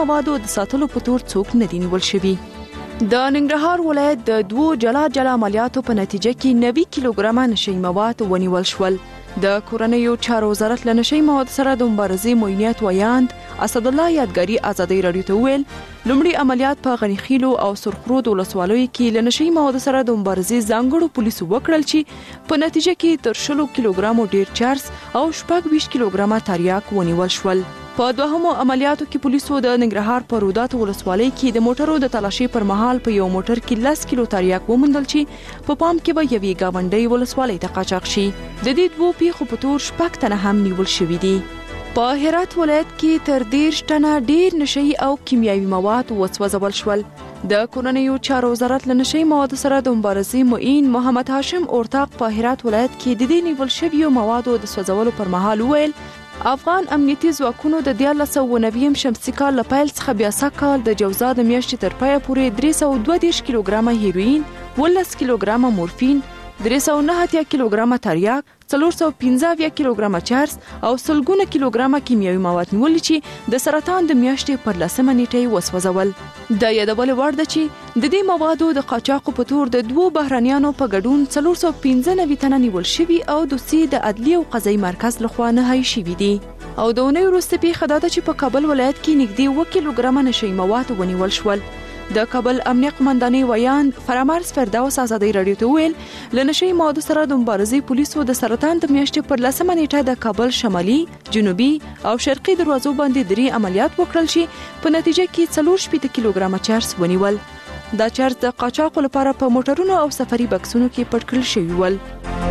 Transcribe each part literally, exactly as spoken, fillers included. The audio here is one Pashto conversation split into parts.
موادو د ساتلو په تور څوک نه دي نیول شوي. د ننګرهار ولایت د دوو جلا جلا عملیاتو په نتیجه کې نوي کیلوګرامه نشي مواد ونیول شول. د کورنیو چارو وزارت له نشي مواد سره د مبارزې معینیت ویاند اسد الله یادګاری ازادي رادیو ته ویل لومړی عملیات په غنی خیلو او سرخرود ولسوالیو کې له نشي مواد سره د مبارزې ځانګړو پولیسو وکړل چې په نتیجه کې تر شلو کیلوګرامو ډیر چارس او شپږ ویشت کیلوګرامه تریاک ونیول شول. په دوهمو عملیاتو کې پولیسو د ننګرهار په رودات ولسوالۍ کې د موټرو د تلاشي پر مهال په یو موټر کې لس کیلو تریاک وموندل چې په پام کې به یوې گاونډۍ ولسوالۍ ته قاچاق شي. د دې دوو پیښو په تور شپږ تنه هم نیول شوي دي. په هرات ولایت کې تر دېرش ټنه ډیر نشي او کیمیاوي مواد وسوځول شول. د کورنیو چارو وزارت له نشي مواد سره د مبارزې معین محمد هاشم اورتاق په هرات ولایت کې د دې نیول شویو موادو د سوځولو پر مهال ویل افغان امنیتي ځواکونو د دیارلس سوه نوي شمسي کال له پیل څخه بیا سږ کال د جوزا د میاشتې تر پایه پورې درې سوه دوه دېرش کیلوګرامه هیروین، اوولس کیلوګرامه مورفین، درې سوه نهه اتیا کیلوګرامه تریاک، څلور سوه پنځه اویا کیلوګرامه چرس او سلګونه کیلوګرامه کیمیاوي مواد نیول چې د سرطان د میاشتې پر لسمه نیټه وسوځول. د یادول وړ ده چې د دې موادو د قاچاقو په تور د دوو بهرنیانو په ګډون څلور سوه پنځه نوي تنه نیول شوي او دوسیې د عدلي او قضایي مرکز لخوا نهایی شوي دي. او د اونۍ وروسته پیښه دا ده چې په کابل ولایت کې نږدې اووه کیلوګرامه نشي مواد ونیول شول. د کابل امنیه قمندانۍ ویاند فرامرز فردوس ازادي رادیو ته ویل له نشي موادو سره د مبارزې پولیسو د سرطان د میاشتې پر لسمه نیټه د کابل شمالي، جنوبي او شرقي دروازو باندې درې عملیات وکړل چې په نتیجه کې څلور شپېته کیلوګرامه چرس ونیول. دا چرس د قاچاقو لپاره په موټرونو او سفري بکسونو کې پټ کړل شوي ول.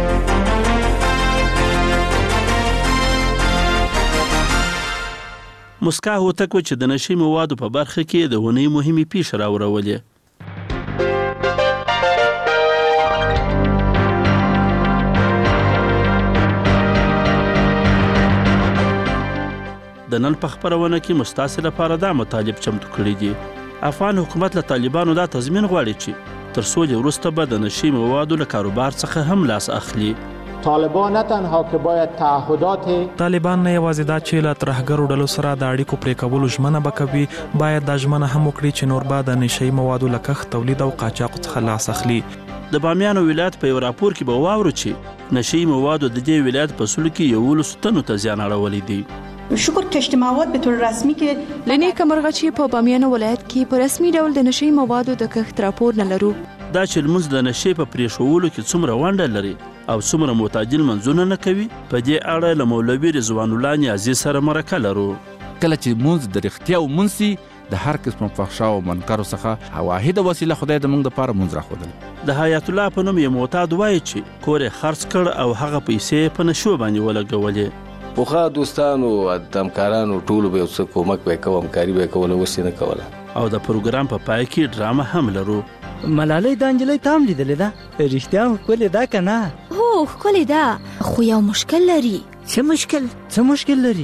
مسکا هوتک چې د نشي موادو په برخه کې د ونې مهمې پیښې راوړولې. د نن په خپرونه کې مستاسې لپاره دا مطالب چمتو کړي دي. افغان حکومت له طالبانو دا تضمین غواړي چې تر سولې وروسته به د نشي موادو له کاروبار څخه هم لاس اخلي. طالبان نه تنها که باید تعهدات طالبان نه یوازې دا چې له ترهګرو ډلو سره د اړیکو پرې کولو ژمنه به کوي، باید دا ژمنه هم وکړي چې نور به د نشي موادو له کښت، تولید او قاچاقو څخه لاس اخلي. د بامیان ولایت په یو راپور کې به واورو چې نشي موادو د دې ولایت په سلو کې یولسو تنو ته زیان اړولی دی. شکر کشت مواد به طور رسمي کې لنیکه مرغه چې په بامیان ولایت کې په رسمي ډول د نشي موادو د کښت راپور نه لرو. دا چې لمونځ د نشي په پرېښولو کې څومره ونډه لري او څومره معتدل منځونه نه کوي، په دې اړه له مولوي رضوان الله نیازي سره مرکه لرو. کله چې مونځ د رښتیا ومونځ سي د هر قسم فحشا او منکرو څخه واحده وسیله خدای د موږ دپاره مونځ راښودل. د حیات الله په نوم یو معتاد وایي چې کور یې خرڅ کړ او هغه پیسې په نشو باندې ولګولې. پخوا دوستانو همکارانو ټولو به یو څه کومک به یې کوه، همکاري به یې کوله، اوس یې نه کوله. او د پروګرام په پای کې ډرامه هم لرو. ملالۍ دا نجلۍ تام لیدلې ده؟ رښتیا هم ښکلې ده که نه؟ هو ښکلې ده، خو یو مشکل لري. څه مشکل؟ څه مشکل لري؟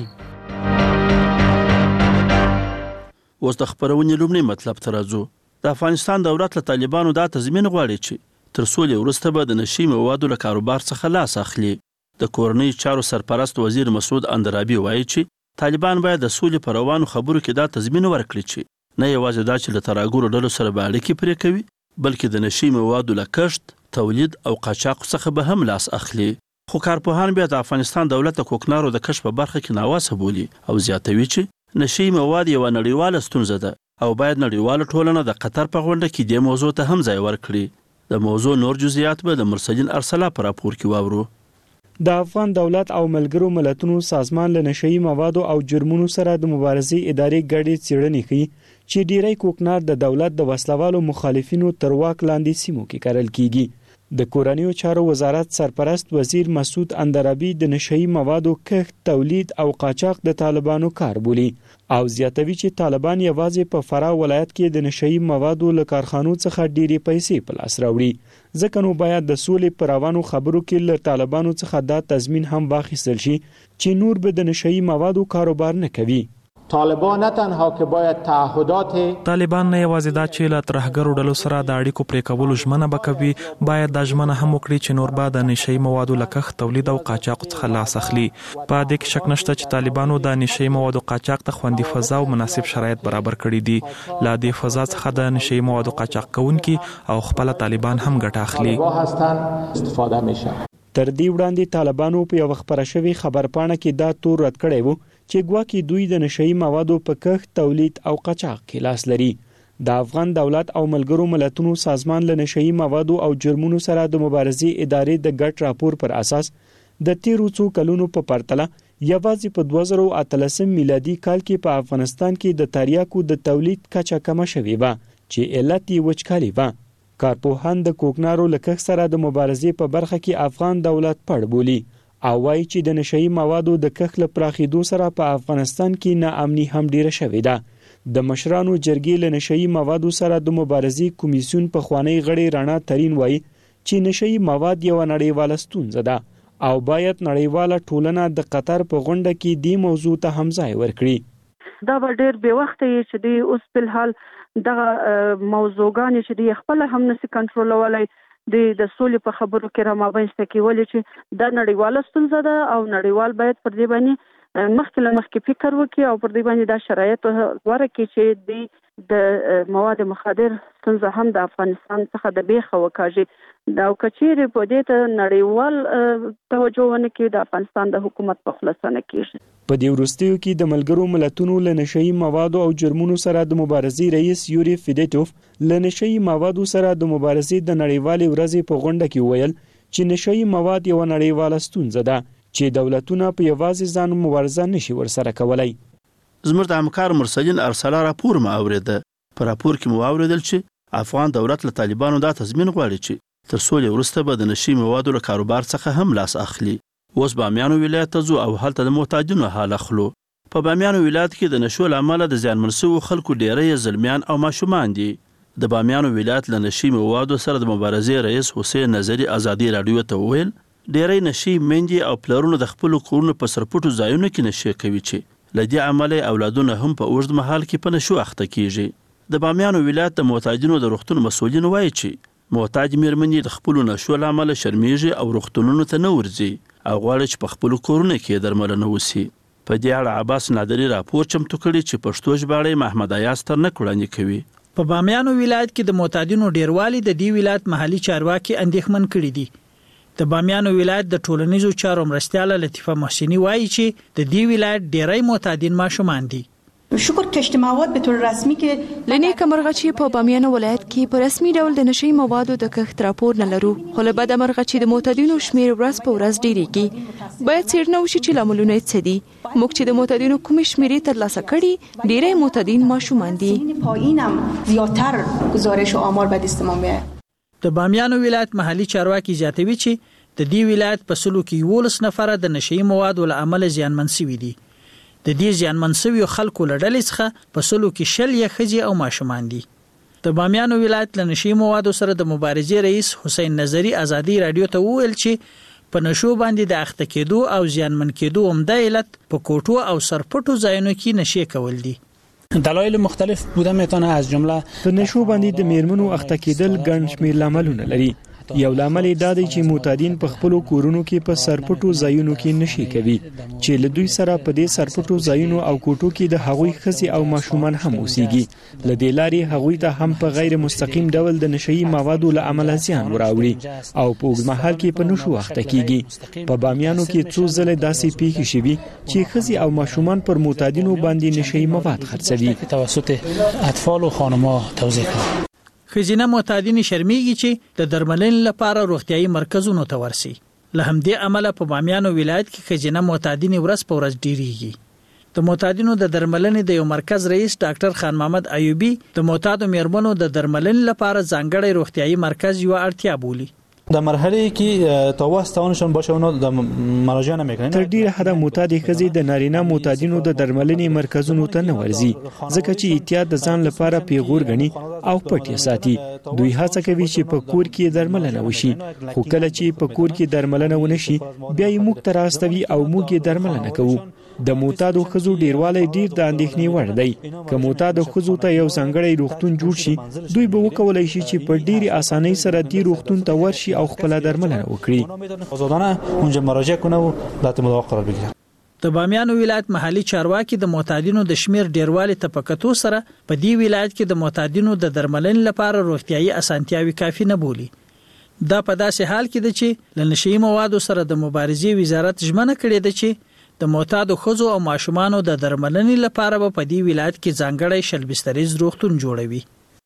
اوس د خپرونې لومړی مطلب ته راځو. د افغانستان دولت له طالبانو دا تضمین غواړي چې تر سولې وروسته به د نشي موادو له کاروبار څخه لاس اخلي. د کورنۍ چارو سرپرست وزیر مسعود اندرابي وایي چې طالبان باید د سولې په روانو خبرو کې دا تضمین ورکړي چې نه یوازې دا چې له ترهګرو ډلو سره به اړیکې پرې کوي، بلکې د نشي موادو له کښت، تولید او قاچاقو څخه به هم لاس اخلي. خو کارپوهان بیا د افغانستان دولت د کوکنارو د کشف په برخه کې ناواسه بولي او زیاتوي چې نشي مواد یوه نړیواله ستونزه ده او باید نړیواله ټولنه د قطر په غونډه کې دې موضوع ته هم ځای ورکړي. د موضوع نور جزئیات به د مرسلین ارسلا په راپور کې واورو. د افغان دولت او ملګرو ملتونو سازمان له نشئی موادو او جرمونو سره د مبارزې ادارې ګډې څېړنې ښیي چې ډیری کوکنار د دولت د وسلوالو مخالفینو تر واک لاندې سیمو کې کرل کیږي. د کورنیو چارو وزارت سرپرست وزیر مسعود اندرابي د نشئی موادو کښت، تولید او قاچاق د طالبانو کار بولي او زیاتوي چې طالبان یوازې په فراه ولایت کې د نشئی موادو له کارخانو څخه ډېرې پیسې په لاس راوړي. ځکه نو باید د سولې په روانو خبرو کې له طالبانو څخه دا تضمین هم واخیستل شي چې نور به د نشئی موادو کاروبار نه کوي. طالبان نه تنها که باید تعهدات طالبان نه یوازې دا چې له ترهګرو ډلو سره د اړیکو پرې کولو ژمنه وکوي، باید دا ژمنه هم وکړي چې نور به د نشئی موادو له کښت، تولید او قاچاق څخه لاس اخلي. په دې کې شک نشته چې طالبانو د نشئی موادو قاچاق ته خوندي فضا او مناسب شرایط برابر کړي دي. له دې فضا څخه د نشئی موادو قاچاق کوونکي او خپل طالبان هم ګټه اخلي. استفاده میشه. تر دې وړاندې طالبانو په یو خبره شوی خبرپاڼه کې دا تور رد کړی وو چې ګواکې دوی د نشئی موادو په کښت، تولید او قاچاق کې لاس لري. د افغان دولت او ملګرو ملتونو سازمان له نشئی موادو او جرمونو سره د مبارزې ادارې د ګډ راپور پر اساس د تیرو څو کلونو په پرتله یوازې په دوه زره اتلسم میلادي کال کې په افغانستان کې د تریاکو د تولید کچه کمه شوې وه چې علت یې وچکالي وه. کارپوهان د کوکنارو له کښت سره د مبارزې په برخه کې افغان دولت پړ بولي او وایي چې د نشئی موادو د کښت له پراخېدو سره په افغانستان کې ناامني هم ډیره شوې ده. د مشرانو جرګې له نشئی موادو سره د مبارزې کمیسیون پخوانی غړی رانا ترین وایي چې نشئی مواد یو نړیواله ستونزه ده او باید نړیواله ټولنه د قطر په غونډه کې دې موضوع ته هم ځای ورکړي. دا به ډېر بې وخته یې چې دی اوس په الحال دغه موضوعګانې چې دی خپل هم نشي کنټرولولای د د سولې په خبرو کې را مابینځته کېولې چې دا نړیواله ستونزه ده او نړیوال باید پر دې باندې مخکې له مخکې فکر وکړي او پر دې باندې دا شرایط غوره کړي چې د مواد مخدر ستونزه هم د افغانستان څخه د بیخه وکاږي. دا کچېرې په دې ته نړیوال توجه ونه کړي د افغانستان د حکومت په خلاصه نه کېږي. په دې وروستیو کې د ملګرو ملتونو له نشئی موادو او جرمونو سره د مبارزې رئیس یوري فیدیټوف له نشئی موادو سره د مبارزې د نړیوالې ورځې په غونډه کې ویل چې نشئی مواد یو نړیواله ستونزه ده چې دولتونه په یوازې ځان مبارزه نشي ورسره کولای. زموږ د همکار مرسلین ارسلا راپور مو اوریده. په راپور کې مو اوریدل چې افغان دولت له طالبانو دا تضمین غواړي چې تر سولې وروسته به د نشئی موادو له کاروبار څخه هم لاس اخلي. اوس بامیانو ولایت ته ځو او هلته د محتاجینو حال اخلو. په بامیانو ولایت کې د نشو له امله د زیانمن شوو خلکو ډیری زلمیان او ماشومان دي. د بامیانو ولایت له نشئی موادو سره د مبارزې رئیس حسین نظری ازادي راډیو ته وویل ډیری نشئی میندې او پلرونو د خپلو کورونو په سرپټو ځایونو کې نشي کوي چې له دې امله اولادونه هم په اوږد مهال کې په نشو اخته کیږي. د بامیانو ولایت د محتاجینو د روغتون مسؤلین وایي چې محتاج میرمنې د خپلو نشو له امله شرمیږي او روغتونونو ته نه ورځي او غواړي چې په خپلو کورونو کې درملنه وشي. په دې اړه عباس نادري راپور چمتو کړی چې پښتو ژباړی محمد ایاز ترنک وړاندې کوي. په بامیانو ولایت کې د معتادینو ډیروالی د دې ولایت محلي چارواکي اندېښمن کړي دي. د بامیانو ولایت د ټولنیزو چارو مرستیاله لطیفه محسنی وایي چې د دې ولایت ډیری معتادین ماشومان دي. شکر کشت مواد به طور رسمی که لنی کمرغه چې په بامیانو ولایت کې په رسمي ډول د نشئی موادو د کښت راپور نه لرو، خو له بده مرغه چې د معتادینو شمیر ورځ په ورځ ډیریږي. باید څېړنه وشي چې لاملونه یې څه دي. موږ چې د معتادینو کومې شمیرې ترلاسه کړي ډیری معتادین ماشومان دي. پایینم زیاتر گزارش و آمار به دست ما میاد. د بامیانو ولایت محلي چارواکي زیاتوي چې د دې ولایت په سلو کې یولس نفره د نشئی موادو له امله زیانمن شوي دي. د دې زیانمن شویو خلکو له ډلې څخه په سلو کې شل یې ښځې او ماشومان دي. د بامیانو ولایت له نشئی موادو سره د مبارزې رئیس حسین نظری ازادي راډیو ته وویل چې په نشو باندې د اخته کېدو او زیانمن کېدو عمده علت په کوټو او سرپټو ځایونو کې نشي کول دي. دلایل مختلف بوده میتونه از جمله په نشو باندې د میرمنو اخته کېدل ګڼ شمېر لاملونه لري. یو لامل دا دی چې معتادین په خپلو کورونو کې په سرپټو ځایونو کې نشي کوي چې له دوی سره په دې سرپټو ځایونو او کوټو کې د هغوی ښځې او ماشومان هم اوسېږي. له دې لارې هغوی ته هم په غیر مستقیم ډول د نشئی موادو له امله زیان وراوړي او په اوږد مهال کې په نشو اخته کیږي. په بامیانو کې څو ځله داسې پیښې شوي چې ښځې او ماشومان پر معتادینو باندې نشئی مواد خرڅوي. توسط اطفال و خانم‌ها توزیع کړي. ښځینه معتادین شرمیږي چې د درملنې لپاره روغتیايي مرکزونو ته ورسي. له همدې امله په بامیانو ولایت کې ښځینه معتادین ورځ په ورځ ډیریږي. د معتادینو د درملنې د یو مرکز رئیس ډاکټر خان محمد ایوبی د معتادو میرمنو د درملنې لپاره ځانګړی روغتیايي مرکز یو اړتیا بولي. در مرحله که تا واسطه‌انشون باشه اونا د مراجعه نمیکنن. تر ډیره حده معتادی ښځې د نارینه معتادینو د درملنې مرکزونو ته نه ورځي ځکه چې احتیاط د ځان لپاره پیغور غني او پټ یې ساتي. دوی هڅه کوي چې په کور کې درملنه وشي، خو کله چې په کور کې درملنه ونه شي بیا یې موږ ته راستوي او موږ یې درملنه کوو. د معتادو ښځو ډیروالی ډیر د اندېښنې وړ دی. که معتادو ښځو ته یو ځانګړی روغتون جوړ شي دوی به وکولی شي چې په ډیرې اسانۍ سره دې روغتون ته ورشي او خپله درملنه وکړي. آزادانه اونجا مراجعه کنه و ذات مداوا قرار بگیره. د بامیان ولایت محلي چارواکي د معتادینو د شمیر ډیروالی ته په کتو سره په دې ولایت کې د معتادینو د درملنې لپاره روغتیايي اسانتیاوي کافي نه بولي. دا په داسې حال کې ده چې له نشهیي موادو سره د مبارزې وزارت ژمنه کړې ده چې د معتادو ښځو او ماشومانو د درملنې لپاره به په دې ولایت کې ځانګړی شل بستریز روغتون جوړوي.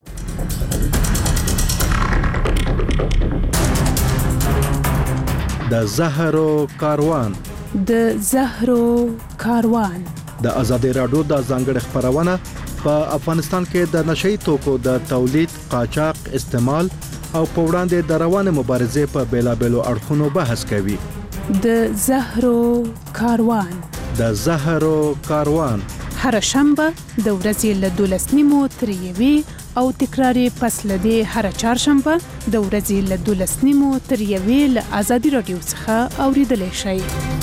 د زهرو کاروان د زهرو کاروان د ازادي راډیو د ځانګړي خبرونه په افغانستان کې د نشئی توکو د تولید، قاچاق، استعمال او په وړاندې د روانه مبارزې په بیلابېلو اړخونو بحث کوي. د زهرو کاروان د زهرو کاروان هر شنبه د ورځې له دولس نیمو تر یوې او تکراري پس له دې هر چهارشنبه د ورځې له دولس نیمو تر یوې له ازادي راډیو څخه اوریدلی شئ.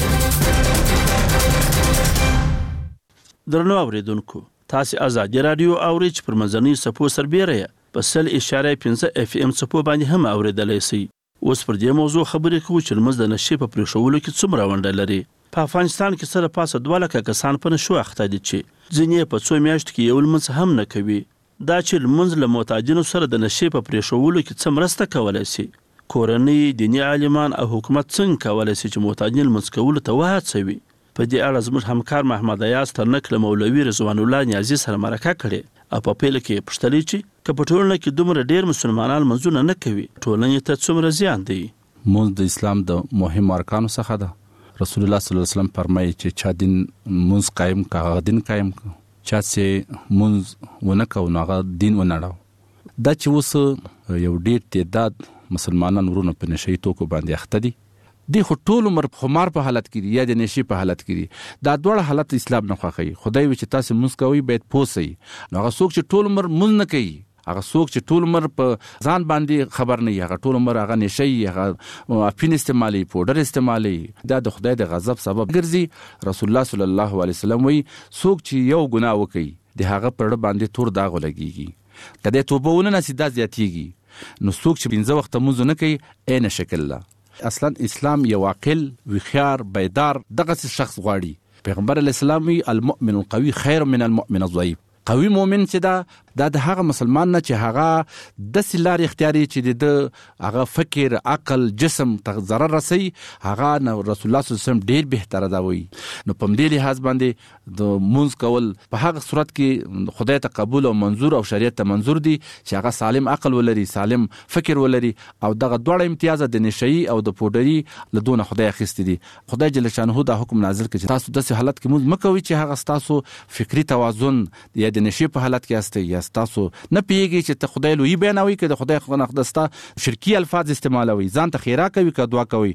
درنو اوریدونکو، تاسو ازادي راډیو اورئ چې پر منځنۍ څپو سربیره په سل اشاره پنځه اف ام څپو باندې هم اوریدلی شئ. اوس پر دې موضوع خبرې کوو چې لمونځ د نشې په پرېښولو کې څومره ونډه لري. په افغانستان کې سره پاسه دوه لکه کسان په نشو اخته دي چې ځینې په څو میاشتو کې یو لمونځ هم نه کوي. دا چې لمونځ له معتادینو سره د نشې په پرېښولو کې څه مرسته کولی شي؟ کورنۍ، دیني عالمان او حکومت څنګه کولی شي چې معتادین لمونځ کولو ته وهڅوي؟ په دې اړه زموږ همکار محمد ایاز ترنک له مولوي رضوان الله نیازي سره مرکه کړې او په پیل کې پوښتلې چې که په ټولنه کې دومره ډېر مسلمانان لمونځونه نه کوي ټولنې ته څومره زیان دی؟ لمونځ د اسلام د مهم ارکانو څخه ده. رسول الله صلی الله علیه وسلم فرمایي چې چا دین لمونځ قایم کا هغه دین قایم کا، چا چې لمونځ ونه کو نو هغه دین ونړاو. دا چې اوس یو ډېر تعداد مسلمانان ورونه په نشهیي توکو باندې اخته دي، دی خو ټول عمر خمار په حالت کې دي یا د نشي په حالت کې دي. دا دواړه حالت اسلام نه خوښوي. خدای وي چې تاسو مونږ کوئ باید پوه سئ. نو هغه څوک چې ټول عمر مونږ نه کوي، هغه څوک چې ټول عمر په ځان باندې خبر نه وي، هغه ټول عمر هغه نشي، هغه افین استعمالي، پوډر استعمالي، دا د خدای د غضب سبب ګرځي. رسول الله صلی الله علیه وسلم وایي څوک چې یو ګناه وکړي د هغه پر باندې تور داغ لګيږي، کله توبه ونه نسی دا زیاتیږي. نو څوک چې پنځه وخت لمونځ نه کوي عین شکل لا اصلا اسلام یو عاقل، وخیار، بیدار دغه شخص غواړي. پیغمبر علیه السلام وی المؤمن القوي خیر من المؤمن الضعيف. قوي مؤمن چې دا دا د هغه مسلمان نه چې هغه د سلار اختیاري چې د هغه فکر، عقل، جسم ته ضرر رسي، هغه نه رسول الله صلی الله علیه وسلم ډیر بهتره دا وایي. نو په دې لحاظ باندې د مونږ کول په هغه صورت کې خدای ته قبول او منظور او شریعت ته منظور دي چې هغه سالم عقل ولري، سالم فکر ولري او دغه دوړ امتیاز د نشئی او د پوډری له دونه خدای اخیستی دي. خدای جل شانه دا حکم نازل کړي چې تاسو داسې حالت کې مونږ مکوئ چې هغه تاسو فکری توازن یا د نشي په حالت کې استه یا تاسو نه پیږي چې ته خدای لوی بیانوي که د خدای خو نقدستا شرکی الفاظ استعمالوي، ځان ته خیره کوي که دعا کوي.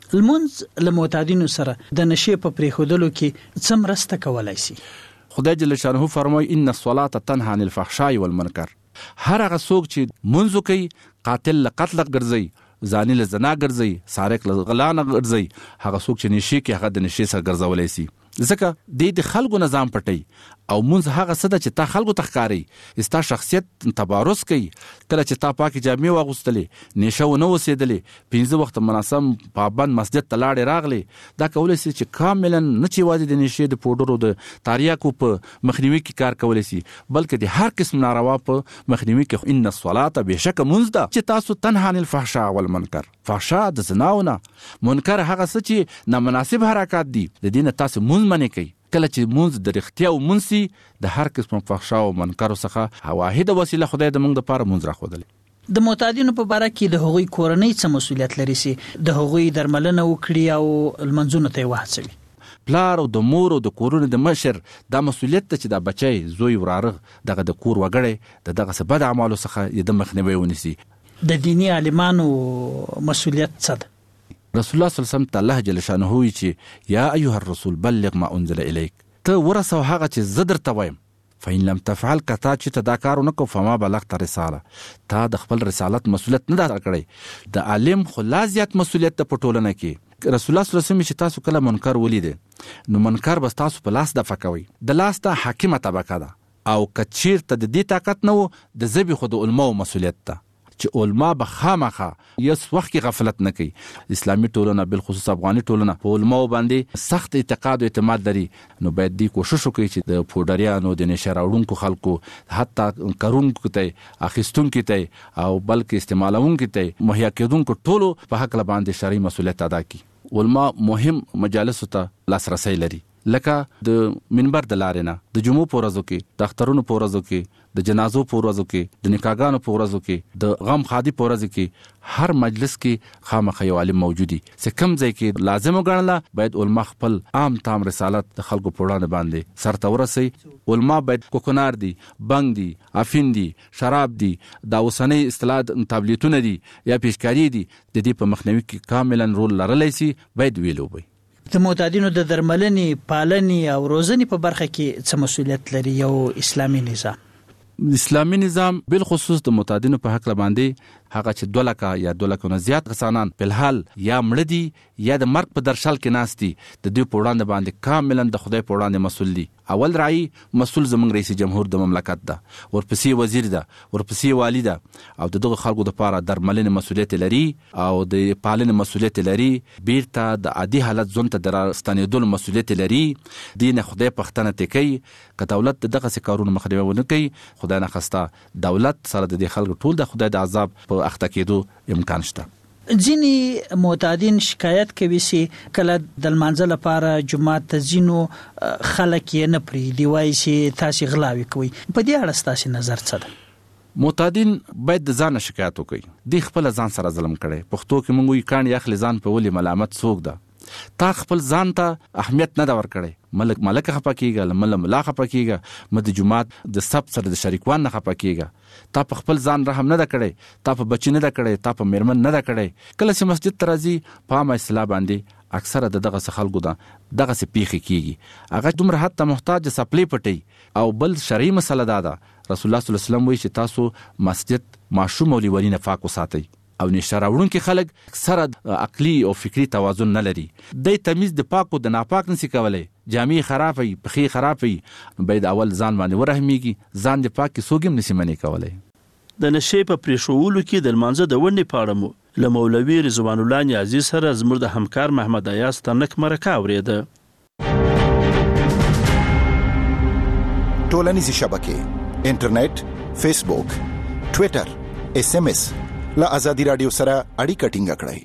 لمونځ له معتادینو سره د نشي په پرېښودلو کې څه مرسته کولی شي؟ خدای جل شانه فرمایي ان الصلاه تنهى عن الفحشاء والمنکر. هر هغه څوک چې منځ کوي، قاتل له قتل ګرځي، زانی له زنا ګرځي، سارق له غلا نه ګرځي، هغه څوک چې نشي کې هغه د نشي سره ګرځولای شي. ځکه د د خلکو نظام پټي او مونږ هغه څه ده چې تا خلکو ته ښکاري، ستا شخصیت تبارز کوي. کله چې تا پاکي جامې واغوستلې، نشه ونه اوسېدلې، پنځه وخت مناسب پابند مسجد ته لاړې راغلې، دا کولی شي چې کاملا نه چې یوازې د نشې د پوډرو د تاریاکو په مخنیوي کې کار کولی شي، بلکې د هر قسم ناروا په مخنیوي کې. ان الصلاه بهشکه مونځ ده چې تاسو تنهى عن الفحشاء والمنکر. فحشاء د زناونه، منکر هغه څه چې نامناسب حرکات دي، د دې نه تاسو مونځ منې کوي. کله چې مونږ د رښتیا او مونږ د هر قسم فحشا او منکر څخه واحده وسیله خدای د مونږ لپاره مونږ راخودل. د معتادینو په باره کې د هغوی کورنۍ څه مسؤلیت لري چې د هغوی درملنه وکړي او لمنځونه ته وهڅوي؟ پلار او د مور او د کورونو د مشر دا مسؤلیت ته چې دا بچی زوی وراره دغه د کور وګړي د دغه بد اعمالو څخه د مخنیوي ونیسي. د دینی عالمانو مسؤلیت څه ده؟ رسول الله صلی الله علیه وسلم الله جل شانه وی چې یا ایها الرسول بلغ ما انزل الیک، ته ورسو هغه چې زه درته وایم. فإن لم تفعل کتا چې ته دا کار نه کو فما بلغت رساله تا د خپل رسالت مسؤلیت نه دا کړی د عالم خلا زیات مسؤلیت په ټولنه کې رسول الله صلی الله علیه وسلم چې تاسو کله منکر ولیدې نو منکر بس تاسو په لاس د فکوي د لاس ته حاکمه طبقه ده او کچیر ته د دې طاقت نه وو د زبې خو د علماو مسؤلیت ده چې علما به خامخا یس وخت کې غفلت نه کوي. اسلامي ټولنه بالخصوص افغاني ټولنه په علماو باندې سخت اعتقاد او اعتماد لري نو باید دی کوشش وکړي چې د پودریانو د نشه راوړونکو خلکو حتی کرونکو ته اخیستونکو ته او بلکې استعمالونکو ته مهیا کېدونکو ټولو په حق باندې شرعي مسؤلیت ادا کړي. علما مهم مجالس ته لاسرسي لري لکه د منبر د لارې نه د جمعو په ورځو کې د اخترونو په ورځو کې د جنازو په ورځو کې د نکاحګانو په ورځو کې د غم خادي په ورځو کې هر مجلس کې خامخا یو عالم موجودي چې کوم ځای کې لازم وګڼله باید علما خپل عام تام رسالت د خلکو په وړاندې باندې سرته ورسوي. علما باید کوکنار دي، بنګ دي، افین دي، شراب دي، دا اوسنۍ اصطلاح تابلیتونه دي یا پیشکاری دي د دې په مخنیوي کې کاملا رول لرلی شي باید ویلوبي. د معتادینو د درملنې، پالنې او روزنې په برخه کې څه مسؤلیت لري یو اسلامي نظام؟ اسلامي نظام بالخصوص د معتادینو په حق باندې هغه چې دوه لکه یا دوه لکه نه زیات کسانان په الحال یا مړه دي یا د مرګ په درشل کې ناست دي د دوی په وړاندې باندې کاملا د خدای په وړاندې مسؤل دي. اول رعی مسؤل زموږ رئیس جمهور د مملکت ده، ورپسې وزیر ده، ورپسې والی ده او د دغه خلکو لپاره درملنې مسؤلیت لري او د پالنې مسؤلیت لري، بیرته د عادي حالت ژوند ته د راستنېدلو مسؤلیت لري. دین خدای پښتنه تکي که دولت دغه څه کارونه مخنیوي ونه کوي خدای نه خواسته دولت سره د دې خلکو ټول د خدای د عذاب په اخته کېدو امکان شته. ځینې معتادین شکایت کوي چې کله د لمانځه لپاره جمعات ته ځینو خلک یې نه پرېږدي، وایي چې تاسې غلاوې کوئ. په دې اړه ستاسې نظر څه ده؟ معتادین باید د ځان شکایت وکړي. دی خپل ځان سره ظلم کړي. پښتو کې موږ وایو کاڼي اخلي ځان په ولې ملامت څوک ده. تا خپل ځان ته اهمیت نه دا ورکړی. ملک ملک خپه کېږه، مله ملا خپه کېږه، مه د جماعت د سب سره د شریکوان نه خپه کېږه. تا په خپل ځان رحم نه دا کړی، تا په بچی نه دا کړی، تا په میرمن نه دا کړی. کله چې مسجد ته راځي په عامه اصطلاح باندې اکثره د دغه خلکو ده دغه څه پیښې کېږي. هغه دومره حد ته محتاج سپلې پټي. او بل شرعي مسله دا ده رسول الله صلی الله علیه وسلم وایي چې تاسو مسجد ماشوم او لیونی نه پاک وساتئ. او نشه راوړونکي خلک اکثره عقلي او فکری توازن نه لري. د تمیز د پاکو د ناپاک نشي کولای. جامې خرابوي، پښې خرابوي. باید اول ځان باندې ورحمېږي، ځان د پاک کې څوک هم نشي منې کولای. د نشې په پرېښولو کې د لمانځه د ونډې په اړه مو له مولوي رضوان الله نیازي سره زموږ د همکار محمد ایاز ترنک مرکه اورېده. ټولنیزې شبکې، انټرنیټ، فیسبوک، ټویټر، اس ام اس له ازادي رادیو سره اړیکه ټینګه کړئ.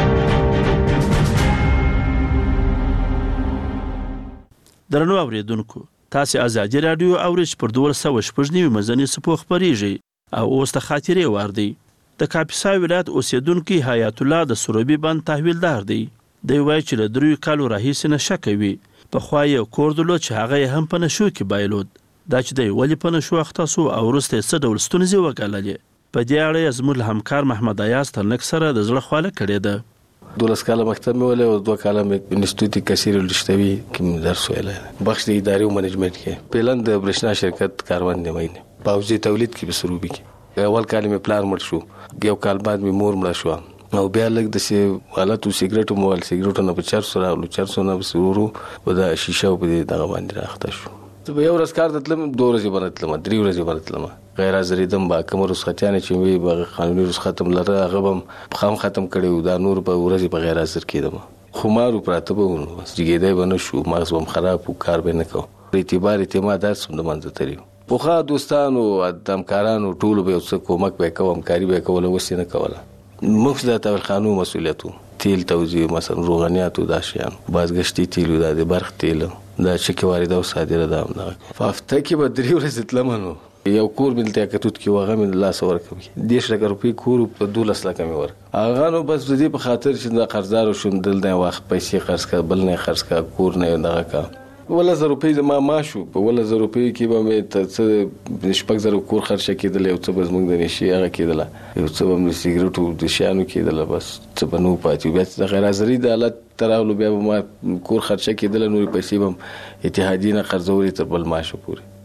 درنو اوریدونکو، تاسو ازادي رادیو اورئ پر دولس سوه شپږ نوي مزني سپو خبريږي او اوس د خاطرې وار دی. د کاپیسا ولایت اوسیدونکو حیات الله د سروبي بند تحویلدار دی. دی وایي چې له دریو کالو راهیسې نشه کوي. پخوا یې کور درلود چې هغه یې هم په نشو کې بایلود. دا چې دی ولې په نشو اخته سو او وروسته یې څه ډول ستونزې وګاللې. په دې اړه یې زموږ همکار محمد ایاز ترنک سره د زړه خواله کړې ده. دولس کاله مکتب مې ولې او دوه کاله مې انسټیټیوټ کثیر الرشتوي کې درس ویلی، بخش د ادارې او منیجمنت کې. پلان د برېښنا شرکت کاروان دی مینه پاوځي تولید کې په سروبي کې. اول کال مې پلان مړ شو، یو کال بعد مې مور مړه شو او بیا لږ د سی حالت سیګریټ موبایل سیګریټ نه په چار سره او چار سره نه سورو و د شیشه په دغه باندې راخته شو. زه به یو ورځ کار ته تلم، دوه ورځې باندې تلم، درې ورځې باندې تلم. غیر حاضرې دم با کوم رخصتیانې چې وي به قانوني رخصت هم لره هغه به هم خام ختم کړی و. دا نور به ورځې په غیر حاضر کېدم. خمار پراته به ونه، بس جګېدی به نه شو، مغز به هم خراب و، کار به نه کوو. اعتبار اعتماد درس هم د منځه تلي و. پخوا دوستانو همکارانو ټولو به یو څه کومک به یې کوه، همکاري به یې کوله، اوس یې نه کوله. موږ د طبلخانو مسؤلیت و، تیل توزیع مثلا روغنیاتو دا شیان، بازګشتي تیل دا د برق تیل دا چکې واردة او صادره دا هم دغه. په هفته کې به درې ورځې تلم نو یو کور مې دلته کتوت کې هغه مې لاسه ورکړم، دېرش لکه روپۍ کور په دولس لکه مې ورکړ. هغه نو بس د دې په خاطر چې دا قرضدار شوم، دلته وخت پیسې خرڅ کړه، بل نه خرڅ کړه، کور نه دغه کړه. ولس روپۍ زما معاش و، په ولس روپۍ کې به مې ته څه شپږ زره کور خرچه کېدله، یو څه به زموږ د نشې هغه کېدله، یو څه به د سیګریټو د شیانو کېدله، بس څه به نه پاتې. بیا د غیر حاضري د حالت ته راغلو، بیا به ما کور خرچه کېدله، نورې پیسې به هم اتحادیې نه قرضولې تر بل معاشه پورې.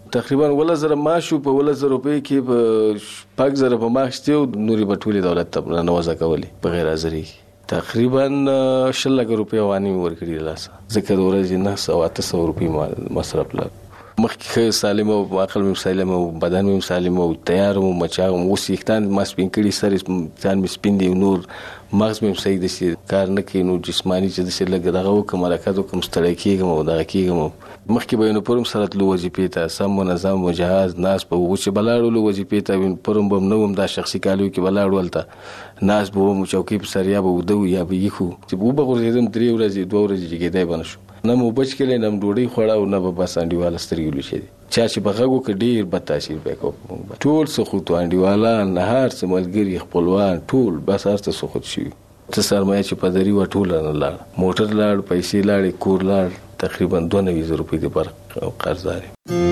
تقریبا ول زره ماشو په ول زره روپۍ کې په پاک زره په ماخستیو نوري بټولي دولت ته نوازه کولی په غیر حاضرۍ تقریبا شل لک روپۍ وانی ورکړي لاسه ځکه د ورځې نه سو اته سو روپۍ مصرف لا مخکې سالم او عقل مې سالم او بدن مې سالم او تیار او مچاو اوس یختان ما سپین کړي سره ځان مې سپین دی نور مغز مې صحیح دي کار نه کوي نو جسمانی چې د سر لګ دغه کوم حرکت کوم ستړی کېږم او دغه کېږم مخکې به نو پرم سره تلو وظیفې ته سم منظم مجهز ناس په وچه بلاړو وظیفې ته پرم بم نوم دا شخصي کالو کې بلاړو ولته ناس به مو چوکۍ په سر یا به ودو یا به یخو چې بو به ورزيدم درې ورځې دوه ورځې کېدای بنشو نه مو بچ کړي نم ډوډۍ خوړا او نه به بس انډیواله سترګلو شي چا چې بغاګو کې ډیر بد تاثیر وکړ ټول څه خو تو انډیواله نه هر څه ملګری خپلوان ټول بس هر څه خو شي څه سرمایه چې په دری و ټول نه لاړ موټر لاړ پیسې لاړ کور لاړ تقریبا دوه نوي زره روپۍ د برق او قرضداري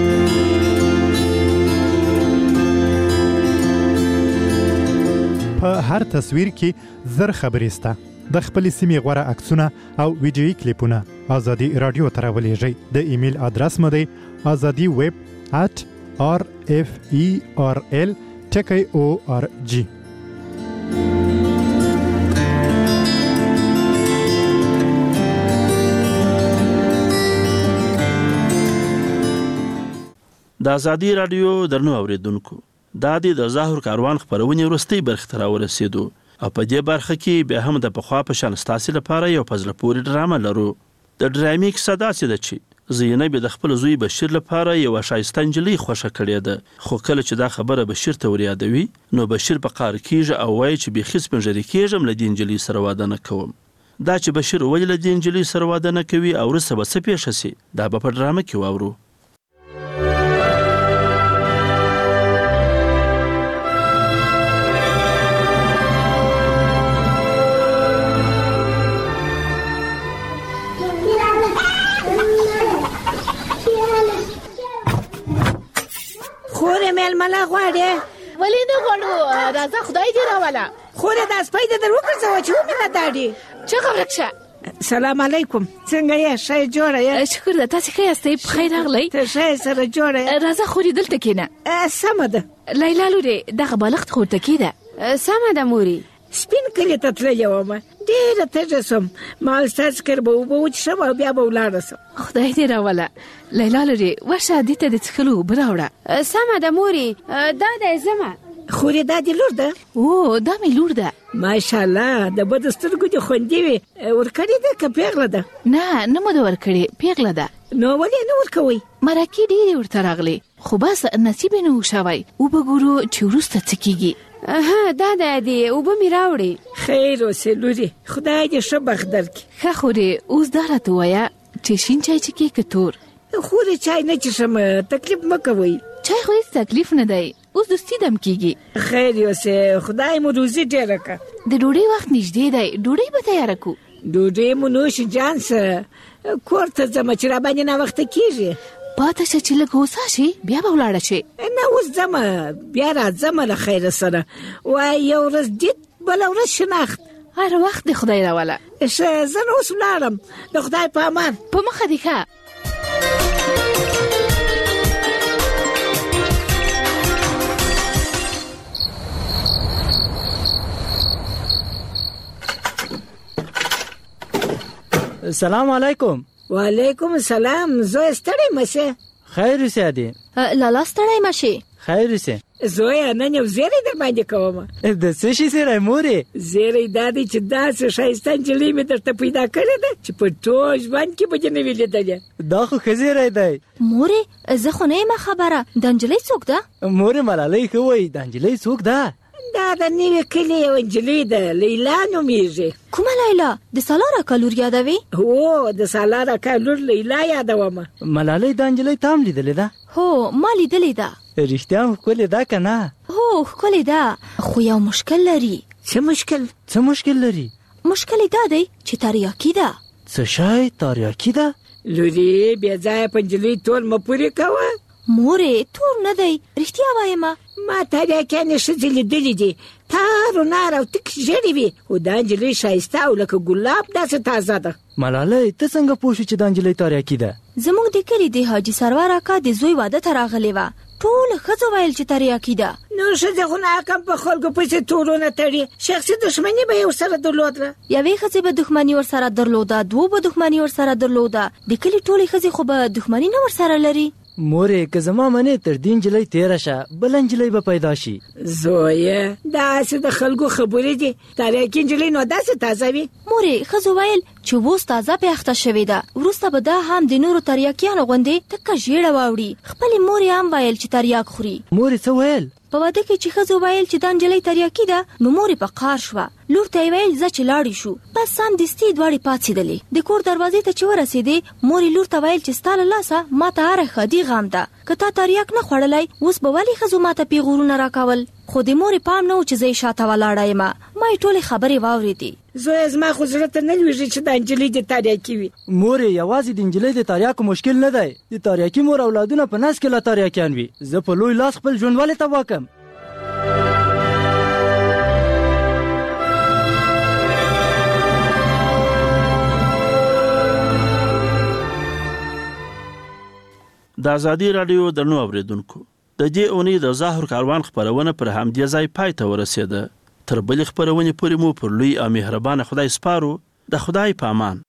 په هر تصویر کې زر خبرې سته د خپل سیمې غوړه عکسونه او ویډیويي کلیپونه ازادي رادیو ته راولېږئ د ایمیل ادرس مو دی ازادي ویب at r f e r l ټکی او ار جی د ازادي رادیو درنو اوریدونکو دا د ظاهر کاروان خبرونه ورستي برخه تر ورسېدو او په دې برخه کې به هم د پخوا په شان ستاسو لپاره یو فضل پوری ډرامه لرو د ډرامې کیسه داسې ده چې زینب د خپل زوی بشیر لپاره یو شایسته انجلۍ خوښه کړې ده خو کله چې دا خبره بشیر ته وریادوي نو بشیر په قار کېږي او وایي چې به خص پنځري کېږم لدی انجلۍ سره واده نه کوم دا چې بشیر ویل د انجلۍ سره واده نه کوي او رسبه څه پیښ شي دا په ډرامه کې واورو ملا غواړي ولې نه غواړو راځه خدای دې راولا خو دا سپای دې وکړځو چې و مې دادي چې خبرک شه سلام علیکم څنګه یې شای جوړه یې شکر د تاسو ښه یاستئ په خیر راغلی ته شای سره جوړه راځه خوري دلته کېنه سمه ده لیلا لوري دغه بالښت خورته کېده سمه ده موري سپین کلی ته تللی وم ډېره تږه سوم مال ستاسو کر به اوبه وڅښم او بیا به ولاړه سم خدای دې راوله لیلا لوري ورشه دې ته د څښلو اوبه راوړه سمه ده موري دا دی زما خورې دا دې لور ده او دا مې لور ده ماشاءالله د بدو سترګو دې خوندې وي ورکړې ده که پیغله ده نه نه مو ده ورکړې پیغله ده نو ولې نه ورکوئ مرکې ډېرې ورته راغلې خو بس نصیب یې نه وشوی اوبه ګورو چې وروسته څه کېږي ها دا دا دی اوبه مې راوړې خیر اوسې لوري خدای دې ښه بخت درکړي ښه خورې اوس دا راته ووایه چې شین چای څښې که تور خورې چای نه څښم تکلیف مه کوئ چای خو هېڅ تکلیف نه دی اوس دوستي دم کېږي خیر اوسې خدای مو روزي ډېره کړه د ډوډۍ وخت نږدې دی ډوډۍ به تیاره کړو ډوډۍ مو نوش جان سه کور ته ځمه چې راباندې ناوخته کېږي پاته شه چې لږ هوسا شي بیا به ولاړه شي نه اوس ځمه بیا راځمه له خیره سره وایي یو ورځ دید بله ورځ شناخت هر وخت د خدای راوله ښه زه نو اوس ولاړم د خدای په امان په مخه دې ښه سلام علیکم وعلیکم السلام زوی ستړی مشه خیر اوسې ادي لالا ستړی مشه خیر اوسې زوی نن یو زیری در باندې کوم د څه شي سره مورې زیری دادی چې داسې ښایسته نجلۍ مې درته پیدا کړې ده چې په ټول ژوند کې به دې نه وي لیدلې دا خو ښه زیری دی مورې زه خو نه یم خبره د نجلۍ څوک ده مورې ملالۍ ښه وایي د نجلۍ څوک ده دا د نوي کلي یو نجلۍ ده لیلا نومیږي کومه لیلا د سالار اکا لور یادوي هو د سالار اکا لور لیلا یادومه ملالۍ د نجلۍ تام لیدلې ده هو ما لیدلې ده رښتیا هم ښکلې ده که نه هو ښکلې ده خو یو مشکل لري څه مشکل څه مشکل لري مشکل یې دا دی چې تریاکي ده څه شی تریاکي ده لوري بې ځایه په نجلۍ تول مه پورې کوه مورې تور نه دی رښتیا وایمه ما تریاکیانې ښځې لیدلې دي تار و نار او تک ژېړې وي خو دا نجلۍ ښایسته او لکه ګلاب داسې تازه ده ملالۍ ته څنګه پوه شو چې دا نجلۍ تریاکي ده زموږ د کلی د حاجی سرور اکا د زوی واده ته راغلی و. ټول ښځو ویل چې تریاکي ده. نو ښځې خو ناکام په خلکو پسې تورونه تړي. شخصي دښمني به یې ورسره درلوده. یوې ښځې به دښمني ورسره درلوده، دوو به دښمني ورسره درلوده. د کلي ټولې ښځې خو به دښمني نه ورسره لري. مورې که زما منې تر دې نجلۍ تېره شه بله نجلۍ به پیدا شي. زویه داسې د خلکو خبرې دي. تریاکي نجلۍ نو داسې تازه وي. مورې ښځو ویل چې اوس تازه پې اخته شوې ده، وروسته به دا هم د نورو تریاکیانو غوندې تکه ژېړه واوړي. خپلې مورې هم ویل چې تریاک خوري. مورې څه ویل؟ په واده کې چې ښځو ویل چې دا نجلۍ تریاکي ده نو مورې په قهر شوه. لور ته یې ویل ځه چې لاړې شو. بس سمدستي دواړې پاڅېدلې. د کور دروازې ته چې ورسېدې مورې لور ته ویل چې ستا له لاسه ما ته هره ښادي غم ده. که تا تریاک نه خوړلی اوس به ولې ښځو ما ته پیغورونه راکول؟ خو د مورې پام نه و چې زه یې شاته ولاړه یمه. ما یې ټولې خبرې واورېدې. زویه زما خو زړه ته نه لوېږي چې دا نجلۍ د تریاکي وي. مورې یوازې د نجلۍ د تریاکو مشکل نه دی، د تریاکي مور اولادونه په نس کې لا تریاکیان وي. زه په لوی لاس خپل ژوند ولې تباه کړم؟ د ازادي راډیو درنو اوریدونکو، د دې اونۍ د ظاهر کاروان خپرونه پر همدې ځای پای ته ورسېده. تر بلې خپرونې پورې مو پر لوی او مهربانه خدای سپارو. د خدای په امان.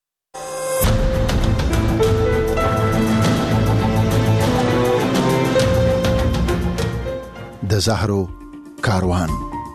د زهرو کاروان.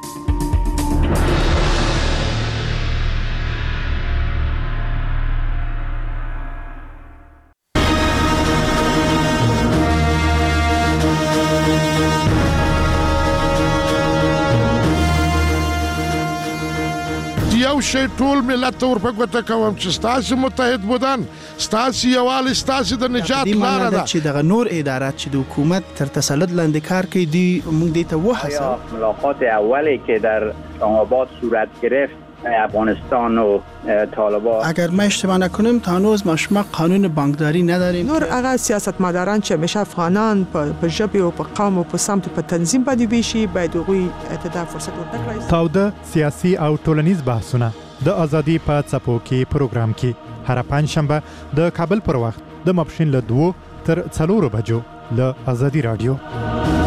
یو شی ټول ملت ته ورپګوته کوم چې ستاسې متحد بودن، ستاسې یووالی ستاسې د نجات لاره ده. چې دغه نور ادارات چې د حکومت تر تسلط لاندې کار کوي دی موږ دې ته وهڅوو. ملاقات اولی که در اسلام آباد صورت گرفت افغانستان و طالبان، اگر ما اشتباه نکنیم تا هنوز ما شما قانون بانکداری نداریم. نور هغه سیاستمداران چې همیشه افغانان په ژبه او په قوم او په سمت په تنظیم باندې ویشي باید هغوی ته دا فرصت ورکړي. تاوده سیاسي او ټولنیز بحثونه د ازادي په څپو کې پروګرام کې هر پنځشنبه د کابل پر وخت د ماپښین له دوه تر څلورو بجو له ازادي رادیو.